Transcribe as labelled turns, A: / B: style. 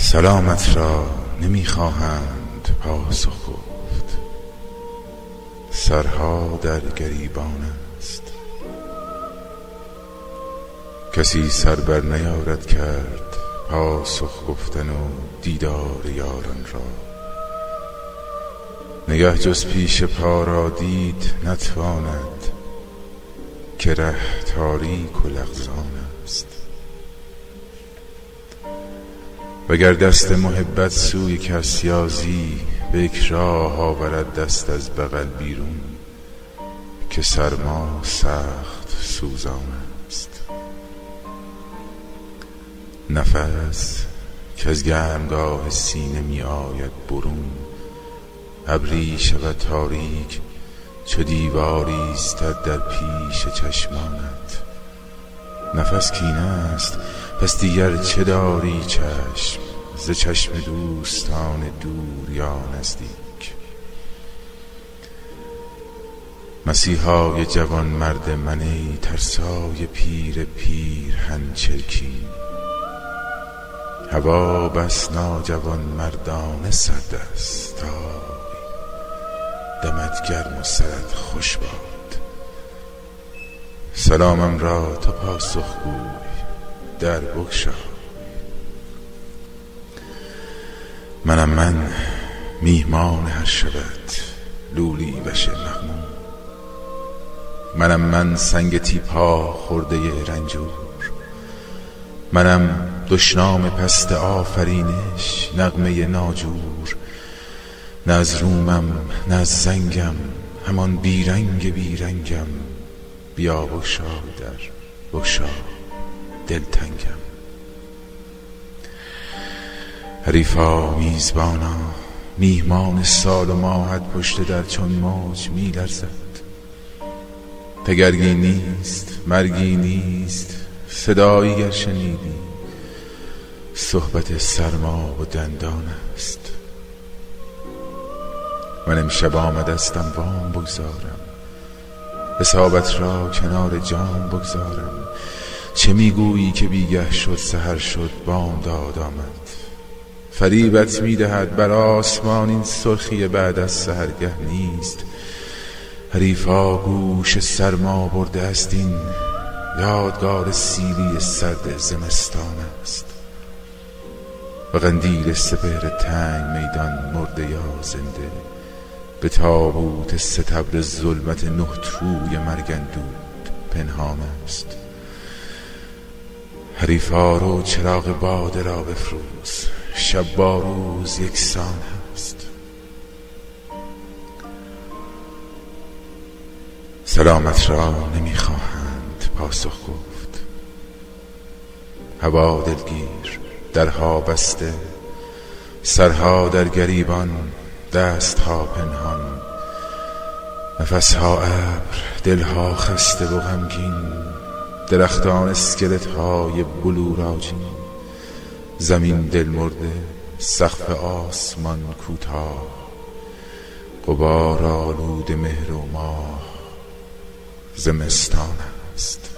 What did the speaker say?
A: سلامت را نمیخواهند پاسخ گفت، سرها در گریبان است. کسی سر بر نیارد کرد پاسخ گفتن و دیدار یاران را. نگه جز پیش پا را دید نتواند، که ره تاریک و لغزان است. وگر دست محبت سوی کس یازی، به یک راه آورد دست از بغل بیرون، که سرما سخت سوزان است. نفس که از گرمگاه سینه می آید برون، ابری شود تاریک چو دیواری ایستد در پیش چشمانت. نفس کینه است، پس دیگر چه داری چشم ز چشم دوستان دور یا نزدیک. مسیحای جوان مرد من ای ترسای پیر پیرهن چرکی. هوا بس ناجوان مردانه سرد است، دمت گرم و سرت خوش باد. سلامم را تو پاسخ گوی در بگشا. منم من میهمان هر شبت لولی وش مغموم. منم من سنگ تیپا خورده رنجور. منم دشنام پست آفرینش نغمه ناجور. نه از رومم نه از زنگم همان بیرنگ بیرنگم. بیا بگشا در بگشا دلتنگم. حریفا میزبانا میهمان سال و ماهت پشت در چون موج میلرزد. تگرگی نیست مرگی نیست صدایی گر شنیدی، صحبت سرما و دندان است. من امشب آمدستم وام بگذارم، حسابت را کنار جام بگذارم. چه میگویی که بیگه شد سحر شد بامداد آمد. فریبت میدهد بر آسمان این سرخی بعد از سحرگه نیست. حریفا گوش سرما برده است، این یادگار سیلی سرد زمستان است. و قندیل سپهر تنگ میدان مرده یا زنده، به تابوت ستبر ظلمت نه توی مرگندود پنهان است. حریفا رو چراغ باده را بفروز، شب با روز یکسان است. سلامت را نمیخواهند پاسخ گفت. هوا دلگیر درها بسته، سرها در گریبان دستها پنهان. نفسها ابر دلها خسته و غمگین، درختان اسکلت های بلوراجین. زمین دل مرده سقف آسمان کوتاه، غبار آلود مهر و ماه زمستان است.